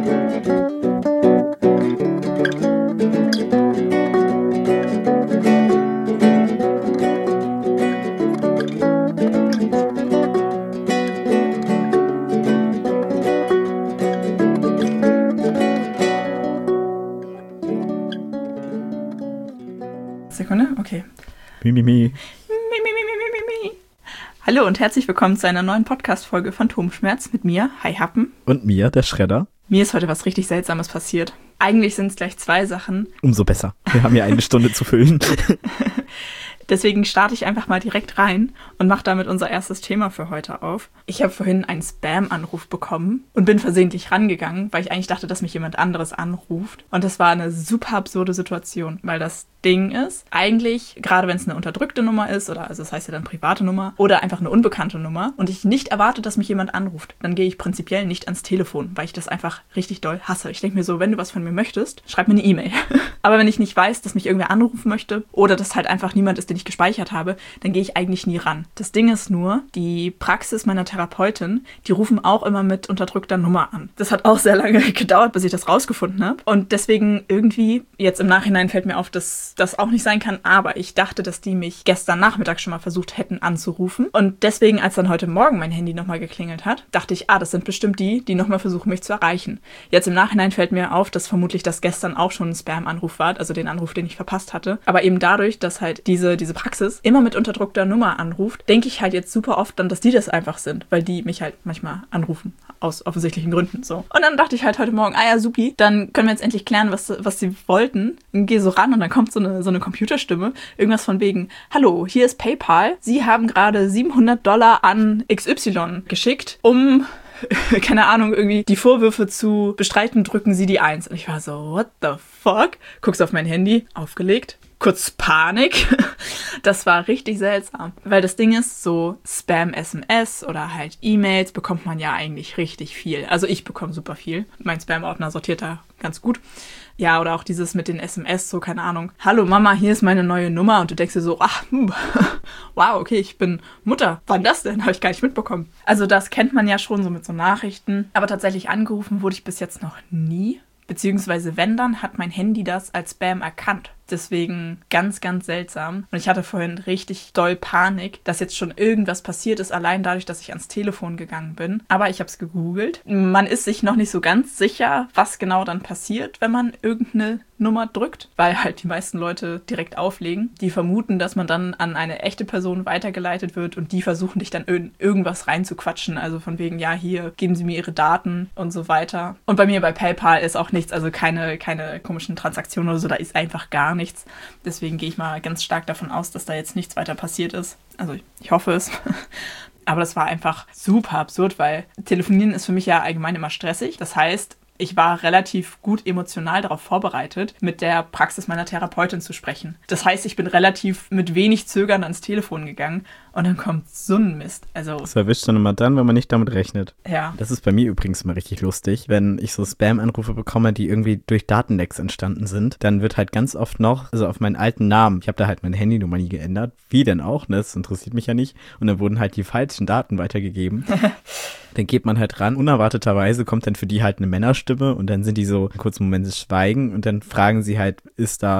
Sekunde? Okay. Mimimi. Hallo und herzlich willkommen zu einer neuen Podcast-Folge Phantomschmerz mit mir, Hi Happen. Und mir, der Schredder. Mir ist heute was richtig Seltsames passiert. Eigentlich sind es gleich zwei Sachen. Umso besser. Wir haben ja eine Stunde zu füllen. Deswegen starte ich einfach mal direkt rein und mache damit unser erstes Thema für heute auf. Ich habe vorhin einen Spam-Anruf bekommen und bin versehentlich rangegangen, weil ich eigentlich dachte, dass mich jemand anderes anruft. Und das war eine super absurde Situation, weil das Ding ist, eigentlich, gerade wenn es eine unterdrückte Nummer ist, oder also das heißt ja dann private Nummer, oder einfach eine unbekannte Nummer und ich nicht erwarte, dass mich jemand anruft, dann gehe ich prinzipiell nicht ans Telefon, weil ich das einfach richtig doll hasse. Ich denke mir so, wenn du was von mir möchtest, schreib mir eine E-Mail. Aber wenn ich nicht weiß, dass mich irgendwer anrufen möchte oder dass halt einfach niemand ist, den ich gespeichert habe, dann gehe ich eigentlich nie ran. Das Ding ist nur, die Praxis meiner Therapeutin, die rufen auch immer mit unterdrückter Nummer an. Das hat auch sehr lange gedauert, bis ich das rausgefunden habe. Und deswegen irgendwie, jetzt im Nachhinein fällt mir auf, dass das auch nicht sein kann, aber ich dachte, dass die mich gestern Nachmittag schon mal versucht hätten anzurufen. Und deswegen, als dann heute Morgen mein Handy nochmal geklingelt hat, dachte ich, das sind bestimmt die nochmal versuchen, mich zu erreichen. Jetzt im Nachhinein fällt mir auf, dass vermutlich das gestern auch schon ein Spam-Anruf war, also den Anruf, den ich verpasst hatte. Aber eben dadurch, dass halt diese Praxis immer mit unterdrückter Nummer anruft, denke ich halt jetzt super oft dann, dass die das einfach sind, weil die mich halt manchmal anrufen, aus offensichtlichen Gründen so. Und dann dachte ich halt heute Morgen, ja supi, dann können wir jetzt endlich klären, was sie wollten. Und gehe so ran und dann kommt so eine Computerstimme, irgendwas von wegen, hallo, hier ist PayPal, Sie haben gerade $700 an XY geschickt, um keine Ahnung, irgendwie die Vorwürfe zu bestreiten, drücken Sie die 1. Und ich war so, what the fuck? Guckst auf mein Handy, aufgelegt, kurz Panik. Das war richtig seltsam. Weil das Ding ist, so Spam-SMS oder halt E-Mails bekommt man ja eigentlich richtig viel. Also ich bekomme super viel. Mein Spam-Ordner sortiert da ganz gut. Ja, oder auch dieses mit den SMS, so, keine Ahnung. Hallo Mama, hier ist meine neue Nummer. Und du denkst dir so, wow, okay, ich bin Mutter. Wann das denn? Habe ich gar nicht mitbekommen. Also das kennt man ja schon so mit so Nachrichten. Aber tatsächlich angerufen wurde ich bis jetzt noch nie. Beziehungsweise wenn, dann hat mein Handy das als Spam erkannt. Deswegen ganz, ganz seltsam. Und ich hatte vorhin richtig doll Panik, dass jetzt schon irgendwas passiert ist, allein dadurch, dass ich ans Telefon gegangen bin. Aber ich habe es gegoogelt. Man ist sich noch nicht so ganz sicher, was genau dann passiert, wenn man irgendeine Nummer drückt, weil halt die meisten Leute direkt auflegen. Die vermuten, dass man dann an eine echte Person weitergeleitet wird und die versuchen dich dann irgendwas reinzuquatschen. Also von wegen, ja, hier, geben Sie mir Ihre Daten und so weiter. Und bei mir bei PayPal ist auch nichts, also keine komischen Transaktionen oder so, da ist einfach gar nichts. Deswegen gehe ich mal ganz stark davon aus, dass da jetzt nichts weiter passiert ist. Also ich hoffe es. Aber das war einfach super absurd, weil Telefonieren ist für mich ja allgemein immer stressig. Das heißt, ich war relativ gut emotional darauf vorbereitet, mit der Praxis meiner Therapeutin zu sprechen. Das heißt, ich bin relativ mit wenig Zögern ans Telefon gegangen und dann kommt so ein Mist. Also Das erwischt dann immer dann, wenn man nicht damit rechnet. Ja. Das ist bei mir übrigens immer richtig lustig, wenn ich so Spam-Anrufe bekomme, die irgendwie durch Datenlecks entstanden sind, dann wird halt ganz oft noch, also auf meinen alten Namen, ich habe da halt meine Handynummer nie geändert, wie denn auch, ne, das interessiert mich ja nicht, und dann wurden halt die falschen Daten weitergegeben. Dann geht man halt ran, unerwarteterweise kommt dann für die halt eine Männerstimme und dann sind die so einen kurzen Moment des Schweigen und dann fragen sie halt, ist da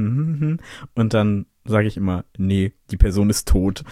und dann sage ich immer, nee, die Person ist tot.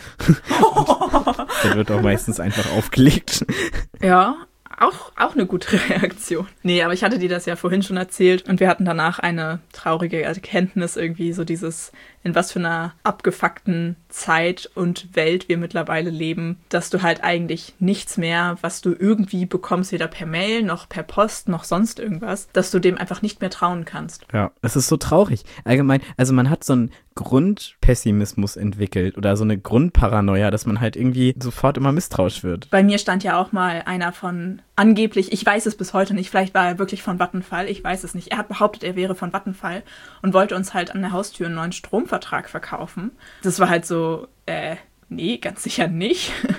Dann wird auch meistens einfach aufgelegt. Ja, auch eine gute Reaktion. Nee, aber ich hatte dir das ja vorhin schon erzählt und wir hatten danach eine traurige Erkenntnis irgendwie, so dieses, in was für einer abgefuckten Zeit und Welt wir mittlerweile leben, dass du halt eigentlich nichts mehr, was du irgendwie bekommst, weder per Mail, noch per Post, noch sonst irgendwas, dass du dem einfach nicht mehr trauen kannst. Ja, es ist so traurig. Allgemein, also man hat so einen Grundpessimismus entwickelt oder so eine Grundparanoia, dass man halt irgendwie sofort immer misstrauisch wird. Bei mir stand ja auch mal einer von, angeblich, ich weiß es bis heute nicht, vielleicht war er wirklich von Vattenfall, ich weiß es nicht. Er hat behauptet, er wäre von Vattenfall und wollte uns halt an der Haustür einen neuen Stromvertrag verkaufen. Das war halt so, nee, ganz sicher nicht.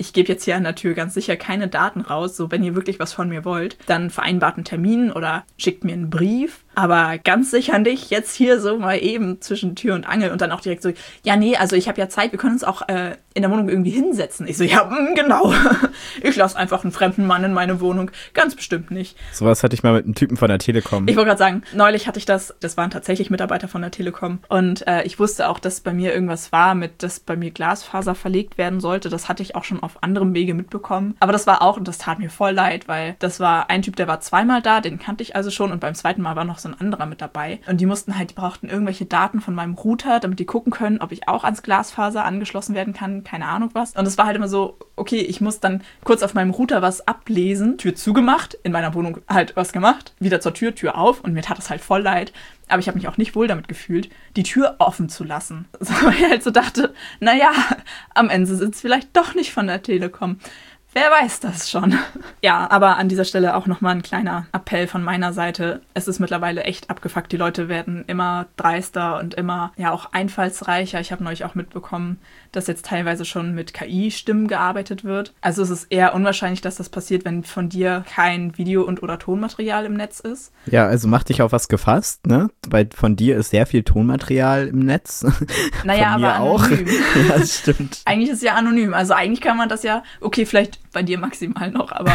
ich gebe jetzt hier an der Tür ganz sicher keine Daten raus, so wenn ihr wirklich was von mir wollt, dann vereinbart einen Termin oder schickt mir einen Brief. Aber ganz sicher nicht jetzt hier so mal eben zwischen Tür und Angel und dann auch direkt so, ja nee, also ich habe ja Zeit, wir können uns auch in der Wohnung irgendwie hinsetzen. Ich so, ja, genau. Ich lasse einfach einen fremden Mann in meine Wohnung. Ganz bestimmt nicht. Sowas hatte ich mal mit einem Typen von der Telekom. Ich wollte gerade sagen, neulich hatte ich das waren tatsächlich Mitarbeiter von der Telekom und ich wusste auch, dass bei mir irgendwas war, dass bei mir Glasfaser verlegt werden sollte. Das hatte ich auch schon auf anderem Wege mitbekommen. Aber das war auch, und das tat mir voll leid, weil das war ein Typ, der war zweimal da, den kannte ich also schon und beim zweiten Mal war noch so ein anderer mit dabei. Und die brauchten irgendwelche Daten von meinem Router, damit die gucken können, ob ich auch ans Glasfaser angeschlossen werden kann, keine Ahnung was. Und es war halt immer so, okay, ich muss dann kurz auf meinem Router was ablesen, Tür zugemacht, in meiner Wohnung halt was gemacht, wieder zur Tür auf und mir tat es halt voll leid. Aber ich habe mich auch nicht wohl damit gefühlt, die Tür offen zu lassen. Weil ich halt so dachte, naja, am Ende sind es vielleicht doch nicht von der Telekom. Wer weiß das schon. Ja, aber an dieser Stelle auch nochmal ein kleiner Appell von meiner Seite. Es ist mittlerweile echt abgefuckt. Die Leute werden immer dreister und immer ja auch einfallsreicher. Ich habe neulich auch mitbekommen, dass jetzt teilweise schon mit KI-Stimmen gearbeitet wird. Also es ist eher unwahrscheinlich, dass das passiert, wenn von dir kein Video- oder Tonmaterial im Netz ist. Ja, also mach dich auf was gefasst, ne? Weil von dir ist sehr viel Tonmaterial im Netz. Naja, von mir aber auch. anonym. Ja, das stimmt. Eigentlich ist es ja anonym. Also eigentlich kann man das ja, okay, vielleicht bei dir maximal noch, aber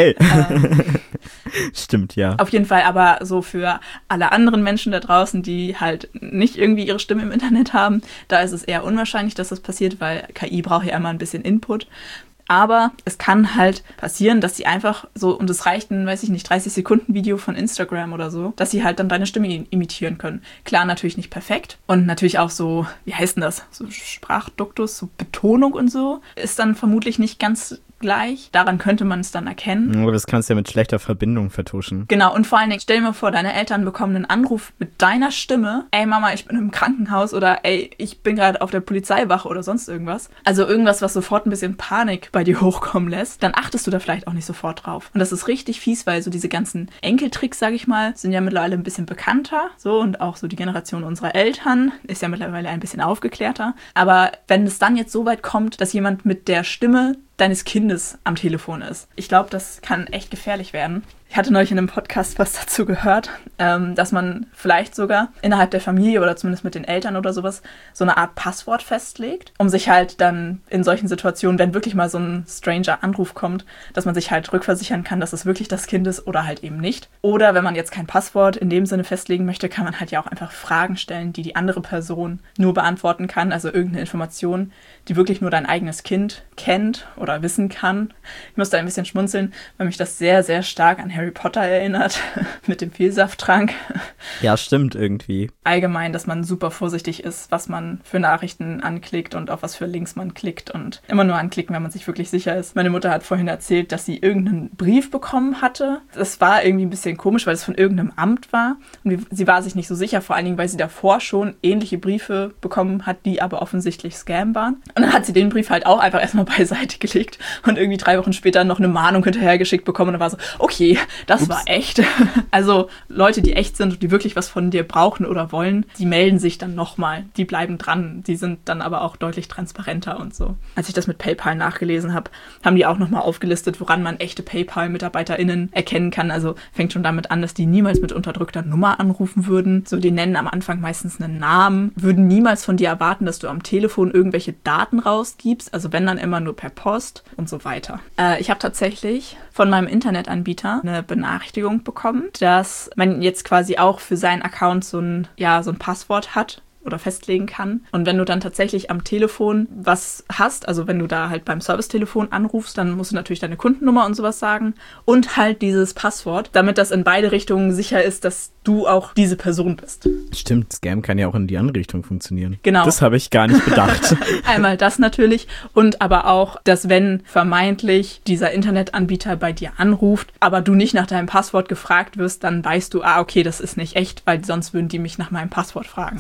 stimmt, ja. Auf jeden Fall, aber so für alle anderen Menschen da draußen, die halt nicht irgendwie ihre Stimme im Internet haben, da ist es eher unwahrscheinlich, dass das passiert, weil KI braucht ja immer ein bisschen Input. Aber es kann halt passieren, dass sie einfach so, und es reicht ein, 30-Sekunden-Video von Instagram oder so, dass sie halt dann deine Stimme imitieren können. Klar, natürlich nicht perfekt. Und natürlich auch so, wie heißt denn das? So Sprachduktus, so Betonung und so, ist dann vermutlich nicht ganz gleich. Daran könnte man es dann erkennen. Aber das kannst du ja mit schlechter Verbindung vertuschen. Genau, und vor allen Dingen, stell dir mal vor, deine Eltern bekommen einen Anruf mit deiner Stimme. Ey Mama, ich bin im Krankenhaus oder ey, ich bin gerade auf der Polizeiwache oder sonst irgendwas. Also irgendwas, was sofort ein bisschen Panik bei dir hochkommen lässt. Dann achtest du da vielleicht auch nicht sofort drauf. Und das ist richtig fies, weil so diese ganzen Enkeltricks, sag ich mal, sind ja mittlerweile ein bisschen bekannter. So, und auch so die Generation unserer Eltern ist ja mittlerweile ein bisschen aufgeklärter. Aber wenn es dann jetzt so weit kommt, dass jemand mit der Stimme deines Kindes am Telefon ist. Ich glaube, das kann echt gefährlich werden. Ich hatte neulich in einem Podcast was dazu gehört, dass man vielleicht sogar innerhalb der Familie oder zumindest mit den Eltern oder sowas so eine Art Passwort festlegt, um sich halt dann in solchen Situationen, wenn wirklich mal so ein Stranger-Anruf kommt, dass man sich halt rückversichern kann, dass es wirklich das Kind ist oder halt eben nicht. Oder wenn man jetzt kein Passwort in dem Sinne festlegen möchte, kann man halt ja auch einfach Fragen stellen, die die andere Person nur beantworten kann, also irgendeine Information, die wirklich nur dein eigenes Kind kennt oder wissen kann. Ich muss da ein bisschen schmunzeln, weil mich das sehr, sehr stark an Harry Potter erinnert, mit dem Vielsafttrank. Ja, stimmt irgendwie. Allgemein, dass man super vorsichtig ist, was man für Nachrichten anklickt und auf was für Links man klickt und immer nur anklicken, wenn man sich wirklich sicher ist. Meine Mutter hat vorhin erzählt, dass sie irgendeinen Brief bekommen hatte. Das war irgendwie ein bisschen komisch, weil es von irgendeinem Amt war und sie war sich nicht so sicher, vor allen Dingen, weil sie davor schon ähnliche Briefe bekommen hat, die aber offensichtlich Scam waren. Und dann hat sie den Brief halt auch einfach erstmal beiseite gelegt und irgendwie 3 Wochen später noch eine Mahnung hinterhergeschickt bekommen und dann war so, okay, das war echt. Also Leute, die echt sind und die wirklich was von dir brauchen oder wollen, die melden sich dann nochmal. Die bleiben dran. Die sind dann aber auch deutlich transparenter und so. Als ich das mit PayPal nachgelesen habe, haben die auch nochmal aufgelistet, woran man echte PayPal-MitarbeiterInnen erkennen kann. Also fängt schon damit an, dass die niemals mit unterdrückter Nummer anrufen würden. So, die nennen am Anfang meistens einen Namen, würden niemals von dir erwarten, dass du am Telefon irgendwelche Daten rausgibst. Also wenn dann immer nur per Post und so weiter. Ich habe tatsächlich von meinem Internetanbieter eine Benachrichtigung bekommen, dass man jetzt quasi auch für seinen Account so ein Passwort hat oder festlegen kann. Und wenn du dann tatsächlich am Telefon was hast, also wenn du da halt beim Servicetelefon anrufst, dann musst du natürlich deine Kundennummer und sowas sagen und halt dieses Passwort, damit das in beide Richtungen sicher ist, dass du auch diese Person bist. Stimmt, Scam kann ja auch in die andere Richtung funktionieren. Genau. Das habe ich gar nicht bedacht. Einmal das natürlich und aber auch, dass wenn vermeintlich dieser Internetanbieter bei dir anruft, aber du nicht nach deinem Passwort gefragt wirst, dann weißt du, okay, das ist nicht echt, weil sonst würden die mich nach meinem Passwort fragen. Vielen Dank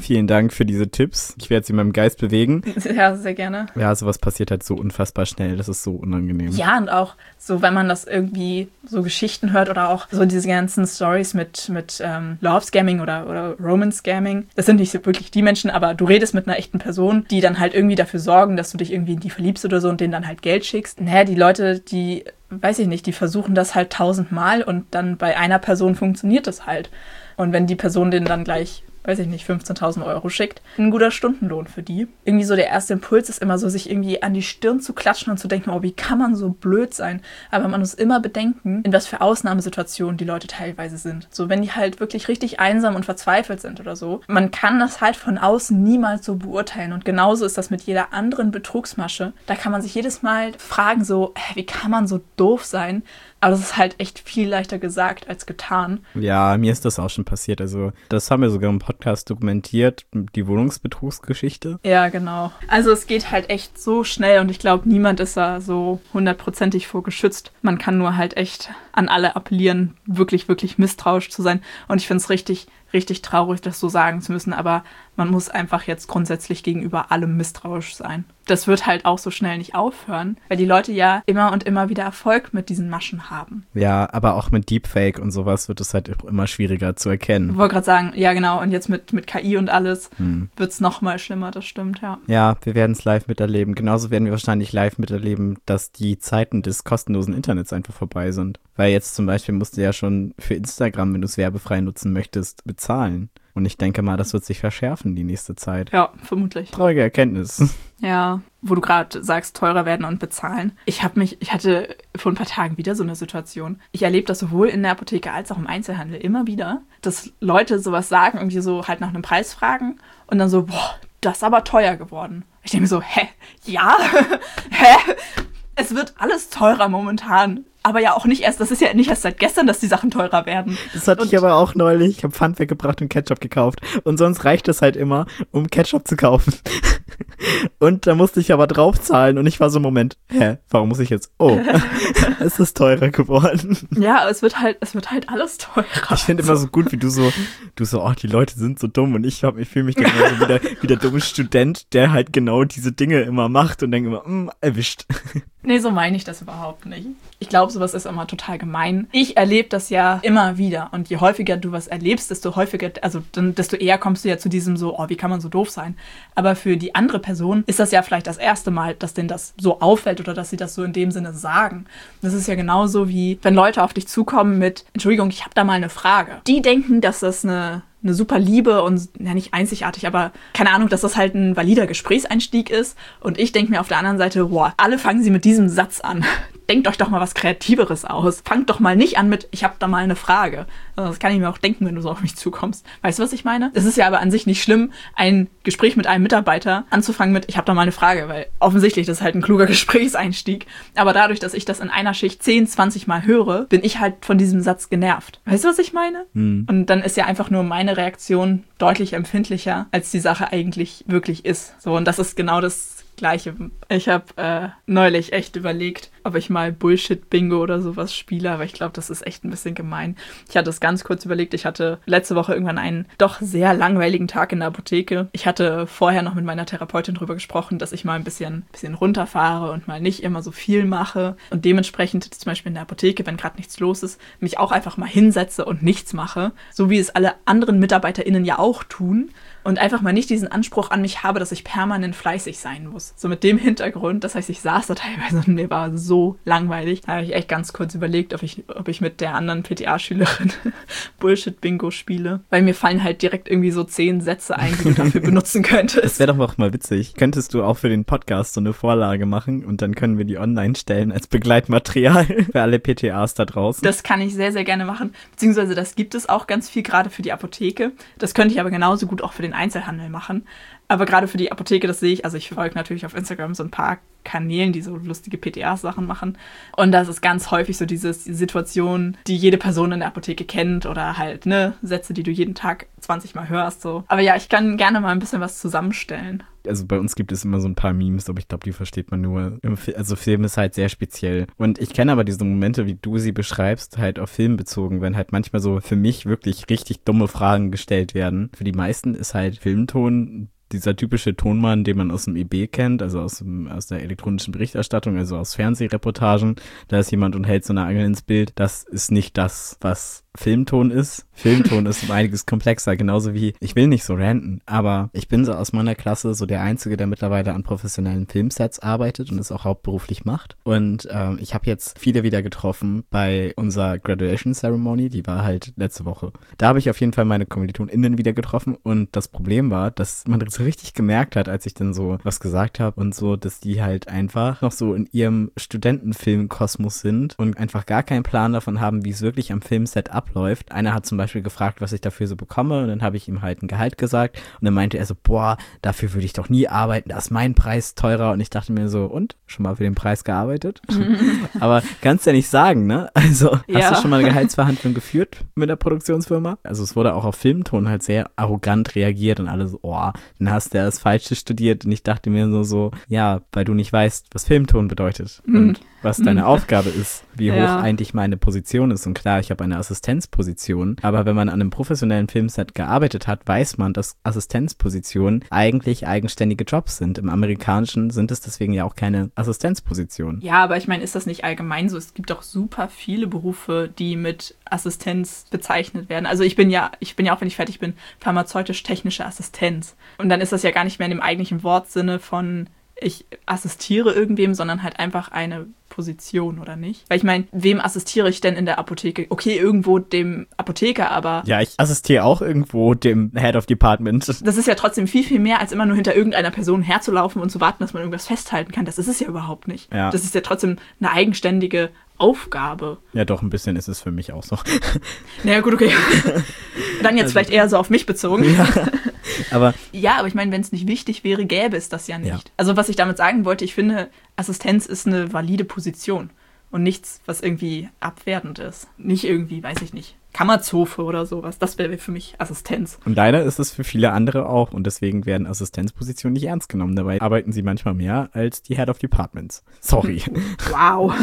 Dank für diese Tipps. Ich werde sie in meinem Geist bewegen. Ja, sehr gerne. Ja, sowas passiert halt so unfassbar schnell. Das ist so unangenehm. Ja, und auch so, wenn man das irgendwie so Geschichten hört oder auch so diese ganzen Stories mit Love-Scamming oder Romance-Scamming. Das sind nicht so wirklich die Menschen, aber du redest mit einer echten Person, die dann halt irgendwie dafür sorgen, dass du dich irgendwie in die verliebst oder so und denen dann halt Geld schickst. Naja, die Leute, die, weiß ich nicht, die versuchen das halt 1000-mal und dann bei einer Person funktioniert das halt. Und wenn die Person denen dann gleich, weiß ich nicht, 15.000 Euro schickt, ein guter Stundenlohn für die. Irgendwie so der erste Impuls ist immer so, sich irgendwie an die Stirn zu klatschen und zu denken, oh, wie kann man so blöd sein? Aber man muss immer bedenken, in was für Ausnahmesituationen die Leute teilweise sind. So, wenn die halt wirklich richtig einsam und verzweifelt sind oder so. Man kann das halt von außen niemals so beurteilen. Und genauso ist das mit jeder anderen Betrugsmasche. Da kann man sich jedes Mal fragen, so, wie kann man so doof sein? Aber das ist halt echt viel leichter gesagt als getan. Ja, mir ist das auch schon passiert. Also das haben wir sogar im Podcast dokumentiert, die Wohnungsbetrugsgeschichte. Ja, genau. Also es geht halt echt so schnell und ich glaube, niemand ist da so 100%ig vor geschützt. Man kann nur halt echt an alle appellieren, wirklich, wirklich misstrauisch zu sein. Und ich finde es richtig, richtig traurig, das so sagen zu müssen, aber man muss einfach jetzt grundsätzlich gegenüber allem misstrauisch sein. Das wird halt auch so schnell nicht aufhören, weil die Leute ja immer und immer wieder Erfolg mit diesen Maschen haben. Ja, aber auch mit Deepfake und sowas wird es halt immer schwieriger zu erkennen. Ich wollte gerade sagen, ja genau, und jetzt mit KI und alles wird es noch mal schlimmer, das stimmt, ja. Ja, wir werden es live miterleben. Genauso werden wir wahrscheinlich live miterleben, dass die Zeiten des kostenlosen Internets einfach vorbei sind. Weil jetzt zum Beispiel musst du ja schon für Instagram, wenn du es werbefrei nutzen möchtest, bezahlen. Und ich denke mal, das wird sich verschärfen die nächste Zeit. Ja, vermutlich. Traurige Erkenntnis. Ja, wo du gerade sagst, teurer werden und bezahlen. Ich hatte vor ein paar Tagen wieder so eine Situation. Ich erlebe das sowohl in der Apotheke als auch im Einzelhandel immer wieder, dass Leute sowas sagen, irgendwie so halt nach einem Preis fragen und dann so, boah, das ist aber teuer geworden. Ich denke mir so, ja, es wird alles teurer momentan. Aber ja auch nicht erst, das ist ja nicht erst seit gestern, dass die Sachen teurer werden. Das hatte ich aber auch neulich. Ich habe Pfand weggebracht und Ketchup gekauft. Und sonst reicht es halt immer, um Ketchup zu kaufen. Und da musste ich aber draufzahlen und ich war so, Moment, warum muss ich jetzt? Oh, es ist teurer geworden. Ja, es wird halt alles teurer. Ich finde immer so gut, wie du so, oh, die Leute sind so dumm und ich fühle mich dann immer so wie der dumme Student, der halt genau diese Dinge immer macht und denke immer, erwischt. Nee, so meine ich das überhaupt nicht. Ich glaube, sowas ist immer total gemein. Ich erlebe das ja immer wieder. Und je häufiger du was erlebst, desto eher kommst du ja zu diesem so, oh, wie kann man so doof sein? Aber für die andere Person ist das ja vielleicht das erste Mal, dass denen das so auffällt oder dass sie das so in dem Sinne sagen. Das ist ja genauso wie, wenn Leute auf dich zukommen mit, Entschuldigung, ich habe da mal eine Frage. Die denken, dass das eine super Liebe und, ja nicht einzigartig, aber keine Ahnung, dass das halt ein valider Gesprächseinstieg ist. Und ich denke mir auf der anderen Seite, boah, alle fangen sie mit diesem Satz an. Denkt euch doch mal was Kreativeres aus. Fangt doch mal nicht an mit, ich habe da mal eine Frage. Also das kann ich mir auch denken, wenn du so auf mich zukommst. Weißt du, was ich meine? Es ist ja aber an sich nicht schlimm, ein Gespräch mit einem Mitarbeiter anzufangen mit, ich habe da mal eine Frage, weil offensichtlich das ist halt ein kluger Gesprächseinstieg. Aber dadurch, dass ich das in einer Schicht 10, 20 Mal höre, bin ich halt von diesem Satz genervt. Weißt du, was ich meine? Und dann ist ja einfach nur meine Reaktion deutlich empfindlicher, als die Sache eigentlich wirklich ist. So, und das ist genau das Gleiche. Ich habe neulich echt überlegt, ob ich mal Bullshit-Bingo oder sowas spiele, aber ich glaube, das ist echt ein bisschen gemein. Ich hatte es ganz kurz überlegt. Ich hatte letzte Woche irgendwann einen doch sehr langweiligen Tag in der Apotheke. Ich hatte vorher noch mit meiner Therapeutin drüber gesprochen, dass ich mal ein bisschen runterfahre und mal nicht immer so viel mache und dementsprechend zum Beispiel in der Apotheke, wenn gerade nichts los ist, mich auch einfach mal hinsetze und nichts mache, so wie es alle anderen MitarbeiterInnen ja auch tun. Und einfach mal nicht diesen Anspruch an mich habe, dass ich permanent fleißig sein muss. So mit dem Hintergrund, das heißt, ich saß da teilweise und mir war so langweilig. Da habe ich echt ganz kurz überlegt, ob ich mit der anderen PTA-Schülerin Bullshit-Bingo spiele. Weil mir fallen halt direkt irgendwie so 10 Sätze ein, die du dafür benutzen könntest. Das wäre doch auch mal witzig. Könntest du auch für den Podcast so eine Vorlage machen und dann können wir die online stellen als Begleitmaterial für alle PTAs da draußen? Das kann ich sehr, sehr gerne machen. Beziehungsweise das gibt es auch ganz viel, gerade für die Apotheke. Das könnte ich aber genauso gut auch für den Einzelhandel machen. Aber gerade für die Apotheke, das sehe ich, also ich folge natürlich auf Instagram so ein paar Kanälen, die so lustige PTA-Sachen machen. Und das ist ganz häufig so die Situation, die jede Person in der Apotheke kennt oder halt, Sätze, die du jeden Tag 20 Mal hörst. So. Aber ja, ich kann gerne mal ein bisschen was zusammenstellen. Also bei uns gibt es immer so ein paar Memes, aber ich glaube, die versteht man nur. Also Film ist halt sehr speziell. Und ich kenne aber diese Momente, wie du sie beschreibst, halt auf Film bezogen, wenn halt manchmal so für mich wirklich richtig dumme Fragen gestellt werden. Für die meisten ist halt Filmton dieser typische Tonmann, den man aus dem IB kennt, also aus der elektronischen Berichterstattung, also aus Fernsehreportagen. Da ist jemand und hält so eine Angel ins Bild. Das ist nicht das, was Filmton ist. Filmton ist um einiges komplexer, genauso wie, ich will nicht so ranten, aber ich bin so aus meiner Klasse so der Einzige, der mittlerweile an professionellen Filmsets arbeitet und es auch hauptberuflich macht. Und ich habe jetzt viele wieder getroffen bei unserer Graduation Ceremony, die war halt letzte Woche. Da habe ich auf jeden Fall meine KommilitonInnen wieder getroffen und das Problem war, dass man so richtig gemerkt hat, als ich dann so was gesagt habe und so, dass die halt einfach noch so in ihrem Studentenfilmkosmos sind und einfach gar keinen Plan davon haben, wie es wirklich am Filmset abläuft. Einer hat zum Beispiel gefragt, was ich dafür so bekomme und dann habe ich ihm halt ein Gehalt gesagt und dann meinte er so, boah, dafür würde ich doch nie arbeiten, da ist mein Preis teurer und ich dachte mir so, und? Schon mal für den Preis gearbeitet? Aber kannst ja nicht sagen, ne? Also, hast du schon mal eine Gehaltsverhandlung geführt mit der Produktionsfirma? Also es wurde auch auf Filmton halt sehr arrogant reagiert und alle so, oh, dann hast du ja das Falsche studiert und ich dachte mir nur so, ja, weil du nicht weißt, was Filmton bedeutet und was deine Aufgabe ist, wie hoch eigentlich meine Position ist. Und klar, ich habe eine Assistenzposition, aber wenn man an einem professionellen Filmset gearbeitet hat, weiß man, dass Assistenzpositionen eigentlich eigenständige Jobs sind. Im Amerikanischen sind es deswegen ja auch keine Assistenzpositionen. Ja, aber ich meine, ist das nicht allgemein so? Es gibt doch super viele Berufe, die mit Assistenz bezeichnet werden. Also ich bin ja auch, wenn ich fertig bin, pharmazeutisch-technische Assistenz. Und dann ist das ja gar nicht mehr in dem eigentlichen Wortsinne von ich assistiere irgendwem, sondern halt einfach eine Position, oder nicht? Weil ich meine, wem assistiere ich denn in der Apotheke? Okay, irgendwo dem Apotheker, aber... Ja, ich assistiere auch irgendwo dem Head of Department. Das ist ja trotzdem viel, viel mehr, als immer nur hinter irgendeiner Person herzulaufen und zu warten, dass man irgendwas festhalten kann. Das ist es ja überhaupt nicht. Ja. Das ist ja trotzdem eine eigenständige Aufgabe. Ja, doch, ein bisschen ist es für mich auch so. Naja, gut, okay. Dann jetzt vielleicht eher so auf mich bezogen. Ja, aber ich meine, wenn es nicht wichtig wäre, gäbe es das ja nicht. Ja. Also was ich damit sagen wollte, ich finde, Assistenz ist eine valide Position und nichts, was irgendwie abwertend ist. Nicht irgendwie, weiß ich nicht, Kammerzofe oder sowas. Das wäre für mich Assistenz. Und leider ist es für viele andere auch und deswegen werden Assistenzpositionen nicht ernst genommen. Dabei arbeiten sie manchmal mehr als die Head of Departments. Sorry. Wow.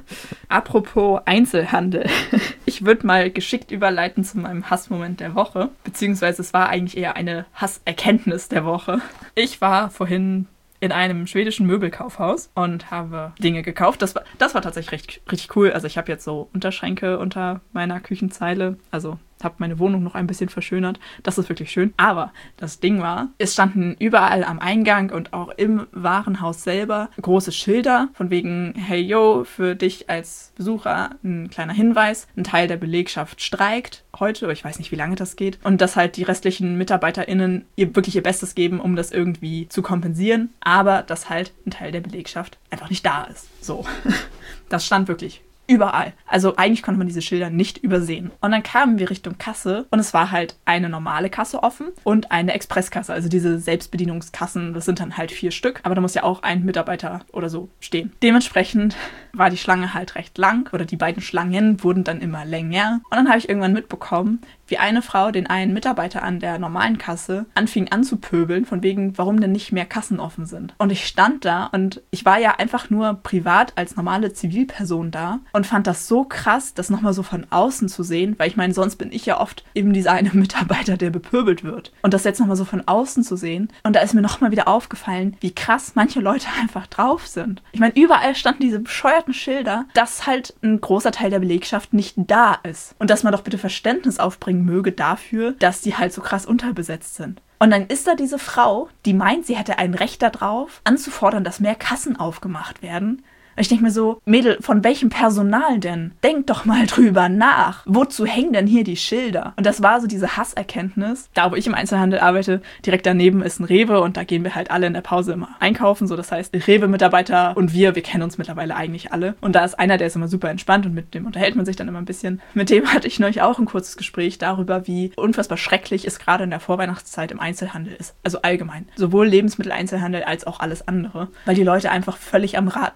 Apropos Einzelhandel. Ich würde mal geschickt überleiten zu meinem Hassmoment der Woche. Beziehungsweise es war eigentlich eher eine Hasserkenntnis der Woche. Ich war vorhin in einem schwedischen Möbelkaufhaus und habe Dinge gekauft. Das war tatsächlich richtig cool. Also ich habe jetzt so Unterschränke unter meiner Küchenzeile. Also habe meine Wohnung noch ein bisschen verschönert. Das ist wirklich schön. Aber das Ding war, es standen überall am Eingang und auch im Warenhaus selber große Schilder von wegen, hey yo, für dich als Besucher ein kleiner Hinweis. Ein Teil der Belegschaft streikt heute, ich weiß nicht, wie lange das geht. Und dass halt die restlichen MitarbeiterInnen wirklich ihr Bestes geben, um das irgendwie zu kompensieren. Aber dass halt ein Teil der Belegschaft einfach nicht da ist. So. Das stand wirklich überall. Also eigentlich konnte man diese Schilder nicht übersehen. Und dann kamen wir Richtung Kasse und es war halt eine normale Kasse offen und eine Expresskasse. Also diese Selbstbedienungskassen, das sind dann halt 4 Stück. Aber da muss ja auch ein Mitarbeiter oder so stehen. Dementsprechend war die Schlange halt recht lang oder die beiden Schlangen wurden dann immer länger. Und dann habe ich irgendwann mitbekommen, wie eine Frau den einen Mitarbeiter an der normalen Kasse anfing anzupöbeln, von wegen, warum denn nicht mehr Kassen offen sind. Und ich stand da und ich war ja einfach nur privat als normale Zivilperson da und fand das so krass, das nochmal so von außen zu sehen, weil ich meine, sonst bin ich ja oft eben dieser eine Mitarbeiter, der bepöbelt wird. Und das jetzt nochmal so von außen zu sehen. Und da ist mir nochmal wieder aufgefallen, wie krass manche Leute einfach drauf sind. Ich meine, überall standen diese bescheuerten Schilder, dass halt ein großer Teil der Belegschaft nicht da ist. Und dass man doch bitte Verständnis aufbringen möge dafür, dass die halt so krass unterbesetzt sind. Und dann ist da diese Frau, die meint, sie hätte ein Recht darauf, anzufordern, dass mehr Kassen aufgemacht werden. Und ich denke mir so, Mädel, von welchem Personal denn? Denk doch mal drüber nach. Wozu hängen denn hier die Schilder? Und das war so diese Hasserkenntnis. Da, wo ich im Einzelhandel arbeite, direkt daneben ist ein Rewe und da gehen wir halt alle in der Pause immer einkaufen. So, das heißt, Rewe-Mitarbeiter und wir kennen uns mittlerweile eigentlich alle. Und da ist einer, der ist immer super entspannt und mit dem unterhält man sich dann immer ein bisschen. Mit dem hatte ich neulich auch ein kurzes Gespräch darüber, wie unfassbar schrecklich es gerade in der Vorweihnachtszeit im Einzelhandel ist. Also allgemein. Sowohl Lebensmitteleinzelhandel als auch alles andere. Weil die Leute einfach völlig am Rad drehen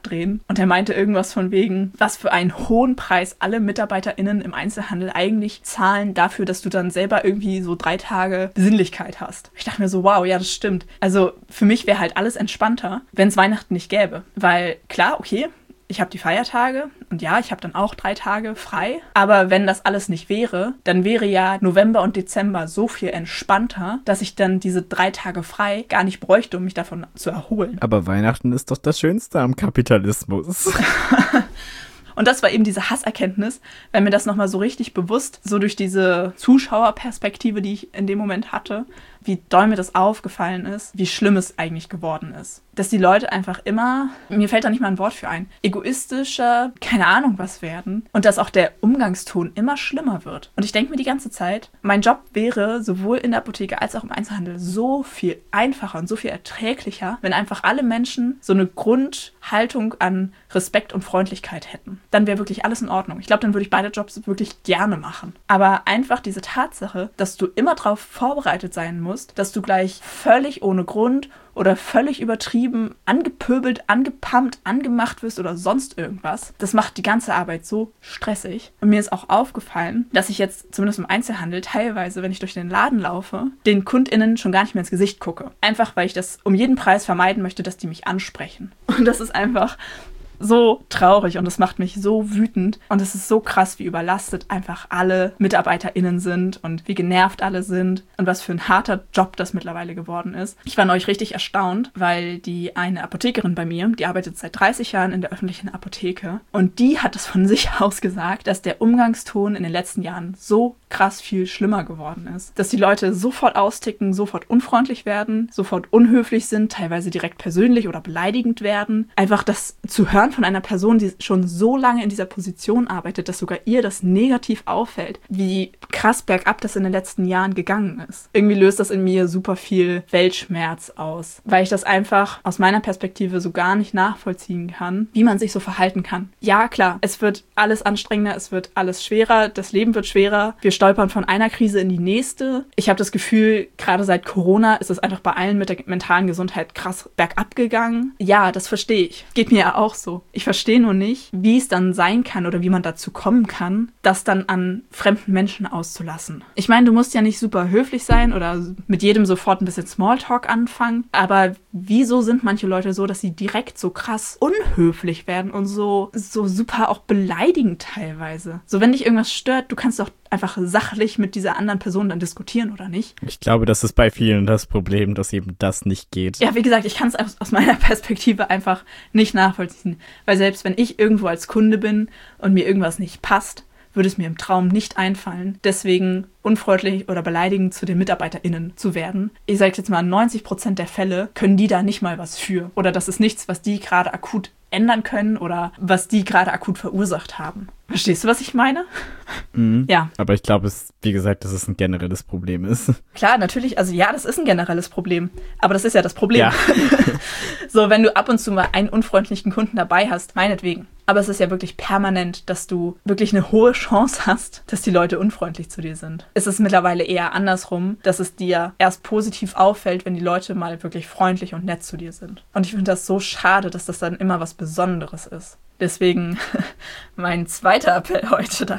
Und er meinte irgendwas von wegen, was für einen hohen Preis alle MitarbeiterInnen im Einzelhandel eigentlich zahlen dafür, dass du dann selber irgendwie so 3 Tage Besinnlichkeit hast. Ich dachte mir so, wow, ja, das stimmt. Also für mich wäre halt alles entspannter, wenn es Weihnachten nicht gäbe. Weil klar, okay, ich habe die Feiertage und ja, ich habe dann auch 3 Tage frei. Aber wenn das alles nicht wäre, dann wäre ja November und Dezember so viel entspannter, dass ich dann diese 3 Tage frei gar nicht bräuchte, um mich davon zu erholen. Aber Weihnachten ist doch das Schönste am Kapitalismus. Und das war eben diese Hasserkenntnis, weil mir das nochmal so richtig bewusst, so durch diese Zuschauerperspektive, die ich in dem Moment hatte, wie doll mir das aufgefallen ist, wie schlimm es eigentlich geworden ist. Dass die Leute einfach immer, mir fällt da nicht mal ein Wort für ein, egoistischer, keine Ahnung was werden und dass auch der Umgangston immer schlimmer wird. Und ich denke mir die ganze Zeit, mein Job wäre sowohl in der Apotheke als auch im Einzelhandel so viel einfacher und so viel erträglicher, wenn einfach alle Menschen so eine Grundhaltung an Respekt und Freundlichkeit hätten. Dann wäre wirklich alles in Ordnung. Ich glaube, dann würde ich beide Jobs wirklich gerne machen. Aber einfach diese Tatsache, dass du immer darauf vorbereitet sein musst, dass du gleich völlig ohne Grund oder völlig übertrieben angepöbelt, angepumpt, angemacht wirst oder sonst irgendwas. Das macht die ganze Arbeit so stressig. Und mir ist auch aufgefallen, dass ich jetzt, zumindest im Einzelhandel, teilweise, wenn ich durch den Laden laufe, den KundInnen schon gar nicht mehr ins Gesicht gucke. Einfach, weil ich das um jeden Preis vermeiden möchte, dass die mich ansprechen. Und das ist einfach so traurig und es macht mich so wütend und es ist so krass, wie überlastet einfach alle MitarbeiterInnen sind und wie genervt alle sind und was für ein harter Job das mittlerweile geworden ist. Ich war neulich richtig erstaunt, weil die eine Apothekerin bei mir, die arbeitet seit 30 Jahren in der öffentlichen Apotheke und die hat es von sich aus gesagt, dass der Umgangston in den letzten Jahren so krass viel schlimmer geworden ist. Dass die Leute sofort austicken, sofort unfreundlich werden, sofort unhöflich sind, teilweise direkt persönlich oder beleidigend werden. Einfach das zu hören von einer Person, die schon so lange in dieser Position arbeitet, dass sogar ihr das negativ auffällt, wie krass bergab das in den letzten Jahren gegangen ist. Irgendwie löst das in mir super viel Weltschmerz aus, weil ich das einfach aus meiner Perspektive so gar nicht nachvollziehen kann, wie man sich so verhalten kann. Ja, klar, es wird alles anstrengender, es wird alles schwerer, das Leben wird schwerer, wir stolpern von einer Krise in die nächste. Ich habe das Gefühl, gerade seit Corona ist es einfach bei allen mit der mentalen Gesundheit krass bergab gegangen. Ja, das verstehe ich. Geht mir ja auch so. Ich verstehe nur nicht, wie es dann sein kann oder wie man dazu kommen kann, das dann an fremden Menschen auszulassen. Ich meine, du musst ja nicht super höflich sein oder mit jedem sofort ein bisschen Smalltalk anfangen, aber wieso sind manche Leute so, dass sie direkt so krass unhöflich werden und so super auch beleidigend teilweise? So, wenn dich irgendwas stört, du kannst doch einfach sachlich mit dieser anderen Person dann diskutieren, oder nicht? Ich glaube, das ist bei vielen das Problem, dass eben das nicht geht. Ja, wie gesagt, ich kann es aus meiner Perspektive einfach nicht nachvollziehen. Weil selbst wenn ich irgendwo als Kunde bin und mir irgendwas nicht passt, würde es mir im Traum nicht einfallen, deswegen unfreundlich oder beleidigend zu den MitarbeiterInnen zu werden. Ich sage jetzt mal, 90% der Fälle können die da nicht mal was für. Oder das ist nichts, was die gerade akut ändern können oder was die gerade akut verursacht haben. Verstehst du, was ich meine? Mhm. Ja. Aber ich glaube, wie gesagt, dass es ein generelles Problem ist. Klar, natürlich, also ja, das ist ein generelles Problem. Aber das ist ja das Problem. Ja. So, wenn du ab und zu mal einen unfreundlichen Kunden dabei hast, meinetwegen. Aber es ist ja wirklich permanent, dass du wirklich eine hohe Chance hast, dass die Leute unfreundlich zu dir sind. Es ist mittlerweile eher andersrum, dass es dir erst positiv auffällt, wenn die Leute mal wirklich freundlich und nett zu dir sind. Und ich finde das so schade, dass das dann immer was Besonderes ist. Deswegen mein zweiter Appell heute da.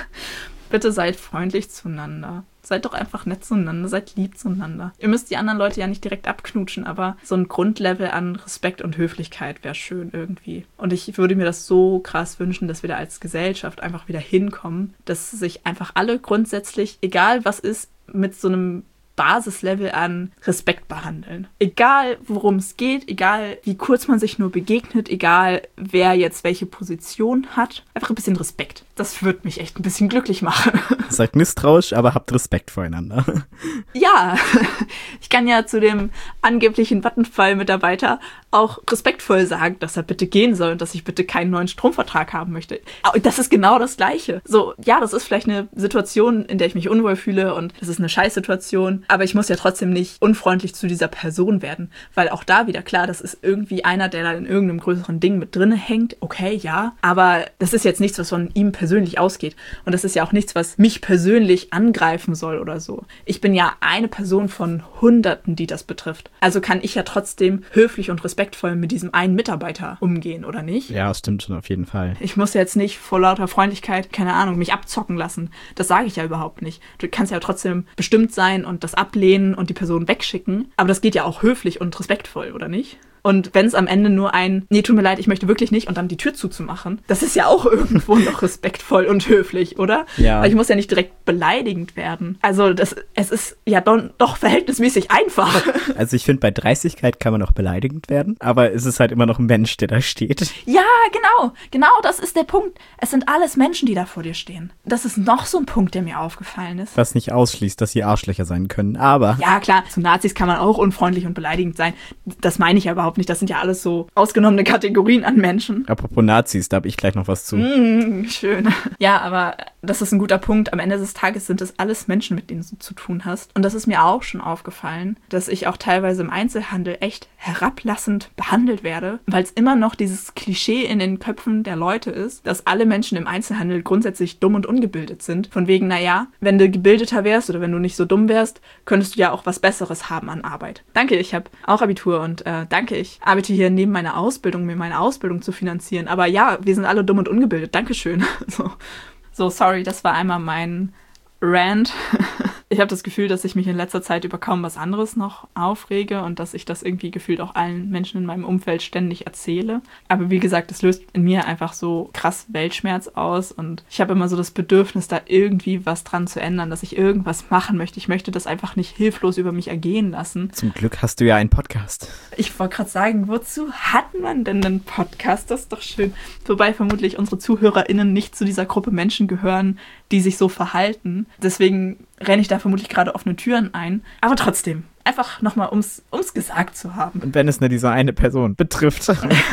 Bitte seid freundlich zueinander. Seid doch einfach nett zueinander, seid lieb zueinander. Ihr müsst die anderen Leute ja nicht direkt abknutschen, aber so ein Grundlevel an Respekt und Höflichkeit wäre schön irgendwie. Und ich würde mir das so krass wünschen, dass wir da als Gesellschaft einfach wieder hinkommen, dass sich einfach alle grundsätzlich, egal was ist, mit so einem Basislevel an Respekt behandeln. Egal, worum es geht, egal, wie kurz man sich nur begegnet, egal, wer jetzt welche Position hat. Einfach ein bisschen Respekt. Das würde mich echt ein bisschen glücklich machen. Seid misstrauisch, aber habt Respekt voreinander. Ja, ich kann ja zu dem angeblichen Vattenfall-Mitarbeiter auch respektvoll sagen, dass er bitte gehen soll und dass ich bitte keinen neuen Stromvertrag haben möchte. Aber das ist genau das Gleiche. So, ja, das ist vielleicht eine Situation, in der ich mich unwohl fühle und das ist eine Scheißsituation, aber ich muss ja trotzdem nicht unfreundlich zu dieser Person werden, weil auch da wieder klar, das ist irgendwie einer, der da in irgendeinem größeren Ding mit drin hängt. Okay, ja, aber das ist jetzt nichts, was von ihm persönlich persönlich ausgeht. Und das ist ja auch nichts, was mich persönlich angreifen soll oder so. Ich bin ja eine Person von Hunderten, die das betrifft. Also kann ich ja trotzdem höflich und respektvoll mit diesem einen Mitarbeiter umgehen, oder nicht? Ja, das stimmt schon auf jeden Fall. Ich muss jetzt nicht vor lauter Freundlichkeit, keine Ahnung, mich abzocken lassen. Das sage ich ja überhaupt nicht. Du kannst ja trotzdem bestimmt sein und das ablehnen und die Person wegschicken. Aber das geht ja auch höflich und respektvoll, oder nicht? Und wenn es am Ende nur nee, tut mir leid, ich möchte wirklich nicht und dann die Tür zuzumachen, das ist ja auch irgendwo noch respektvoll und höflich, oder? Ja. Aber ich muss ja nicht direkt beleidigend werden. Also es ist ja doch verhältnismäßig einfach. Also ich finde, bei Dreistigkeit kann man auch beleidigend werden, aber es ist halt immer noch ein Mensch, der da steht. Ja, genau. Genau, das ist der Punkt. Es sind alles Menschen, die da vor dir stehen. Das ist noch so ein Punkt, der mir aufgefallen ist. Was nicht ausschließt, dass sie Arschlöcher sein können, aber... Ja, klar, zu Nazis kann man auch unfreundlich und beleidigend sein. Das meine ich ja überhaupt nicht. Das sind ja alles so ausgenommene Kategorien an Menschen. Apropos Nazis, da habe ich gleich noch was zu. Schön. Ja, aber das ist ein guter Punkt. Am Ende des Tages sind es alles Menschen, mit denen du zu tun hast. Und das ist mir auch schon aufgefallen, dass ich auch teilweise im Einzelhandel echt herablassend behandelt werde, weil es immer noch dieses Klischee in den Köpfen der Leute ist, dass alle Menschen im Einzelhandel grundsätzlich dumm und ungebildet sind. Von wegen, naja, wenn du gebildeter wärst oder wenn du nicht so dumm wärst, könntest du ja auch was Besseres haben an Arbeit. Danke, ich habe auch Abitur und danke, ich arbeite hier neben meiner Ausbildung, mir meine Ausbildung zu finanzieren. Aber ja, wir sind alle dumm und ungebildet. Dankeschön. So, sorry, das war einmal mein Rant. Ich habe das Gefühl, dass ich mich in letzter Zeit über kaum was anderes noch aufrege und dass ich das irgendwie gefühlt auch allen Menschen in meinem Umfeld ständig erzähle. Aber wie gesagt, es löst in mir einfach so krass Weltschmerz aus und ich habe immer so das Bedürfnis, da irgendwie was dran zu ändern, dass ich irgendwas machen möchte. Ich möchte das einfach nicht hilflos über mich ergehen lassen. Zum Glück hast du ja einen Podcast. Ich wollte gerade sagen, wozu hat man denn einen Podcast? Das ist doch schön. Wobei vermutlich unsere ZuhörerInnen nicht zu dieser Gruppe Menschen gehören, die sich so verhalten. Deswegen renne ich da vermutlich gerade offene Türen ein. Aber trotzdem, einfach nochmal, um's gesagt zu haben. Und wenn es nur diese eine Person betrifft.